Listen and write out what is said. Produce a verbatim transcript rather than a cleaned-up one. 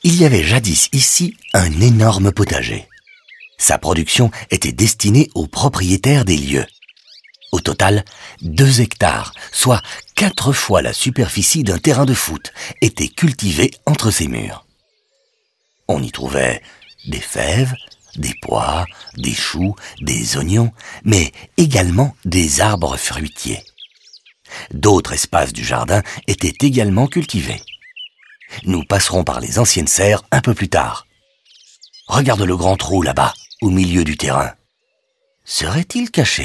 Il y avait jadis ici un énorme potager. Sa production était destinée aux propriétaires des lieux. Au total, deux hectares, soit quatre fois la superficie d'un terrain de foot, étaient cultivés entre ces murs. On y trouvait des fèves, des pois, des choux, des oignons, mais également des arbres fruitiers. D'autres espaces du jardin étaient également cultivés. Nous passerons par les anciennes serres un peu plus tard. Regarde le grand trou là-bas, au milieu du terrain. Serait-il caché là ?